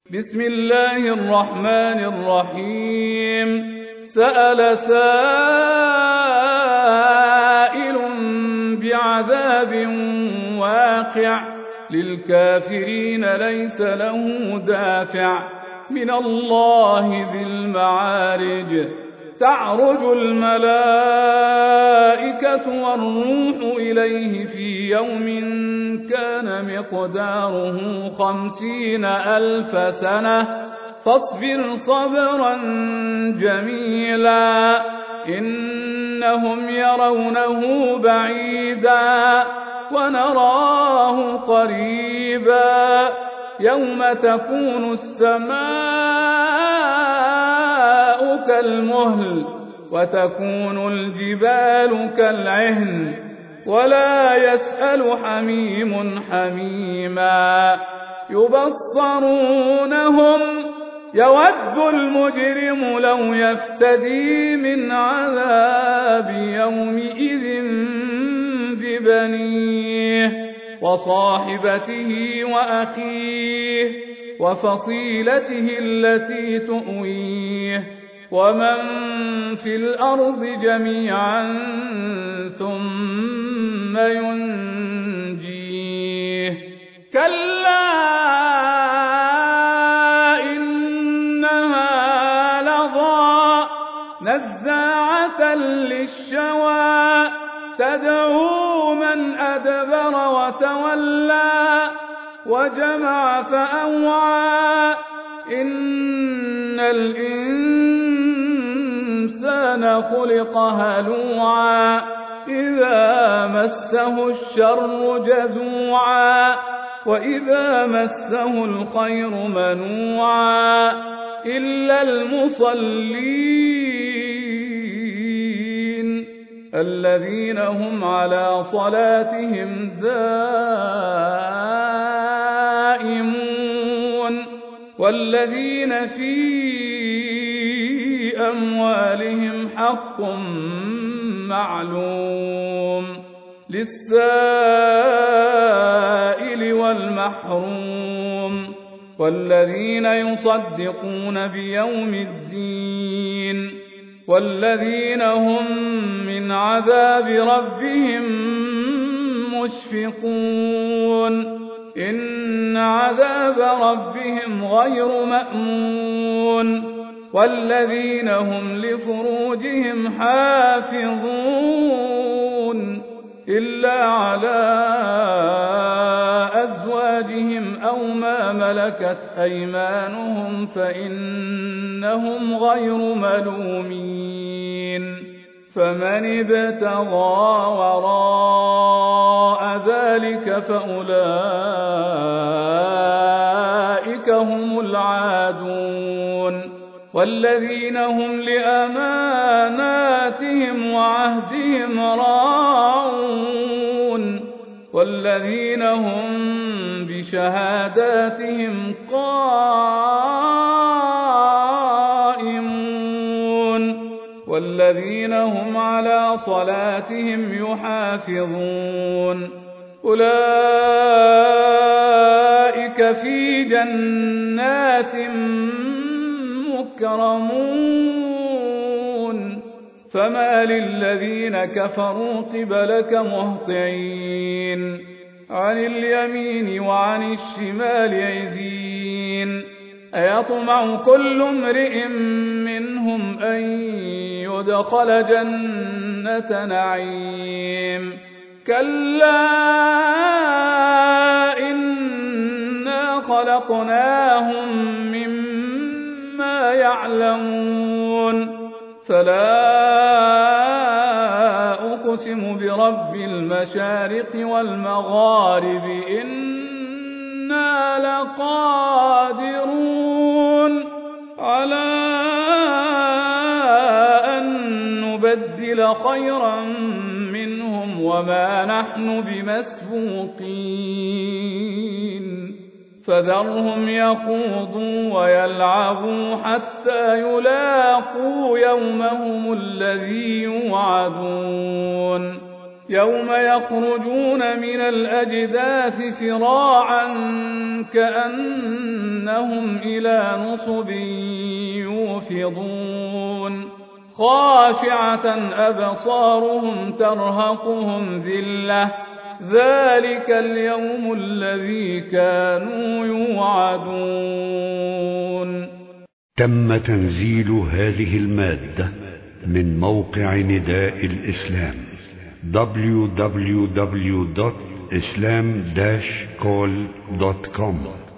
بسم الله الرحمن الرحيم سأل سائل بعذاب واقع للكافرين ليس له دافع من الله ذي المعارج تعرج الملائكة والروح إليه في يوم كان مقداره 50,000 سنة فاصبر صبرا جميلا إنهم يرونه بعيدا ونراه قريبا يوم تكون السماء كالمهل وتكون الجبال كالعهن ولا يسأل حميم حميما يبصرونهم يود المجرم لو يفتدي من عذاب يومئذ ببنيه وصاحبته وأخيه وفصيلته التي تؤويه ومن في الأرض جميعا ثم ينجيه كلا إنها لظى نزاعة للشوى تدعو من أدبر وتولى وجمع فأوعى إن الإنسان خلق هلوعا إذا مسه الشر جزوعا وإذا مسه الخير منوعا إلا المصلين الذين هم على صلاتهم دائمون والذين في أموالهم حق معلوم للسائل والمحروم والذين يصدقون بيوم الدين والذين هم من عذاب ربهم مشفقون إن عذاب ربهم غير مأمون والذين هم لفروجهم حافظون إلا على أزواجهم أو ما ملكت أيمانهم فإنهم غير ملومين فمن ابتغى وراء ذلك فأولئك هم العادون والذين هم لأماناتهم وعهدهم راعون والذين هم بشهاداتهم قائمون والذين هم على صلاتهم يحافظون أولئك في جنات مكرمون فما للذين كفروا قبلك مهطعين عن اليمين وعن الشمال عزين أيطمع كل امرئ منهم أن يدخل جنة نعيم كلا إنا خلقناهم مما يعلمون فلا أقسم برب المشارق والمغارب إنا لقادرون على أن نبدل خيرا منهم وما نحن بمسبوقين فذرهم يخوضوا ويلعبوا حتى يلاقوا يومهم الذي يوعدون يوم يخرجون من الأجداث سراعا كأنهم إلى نصب يوفضون خاشعة أبصارهم ترهقهم ذلة ذلك اليوم الذي كانوا يوعدون. تم تنزيل هذه المادة من موقع نداء الإسلام www.islam-call.com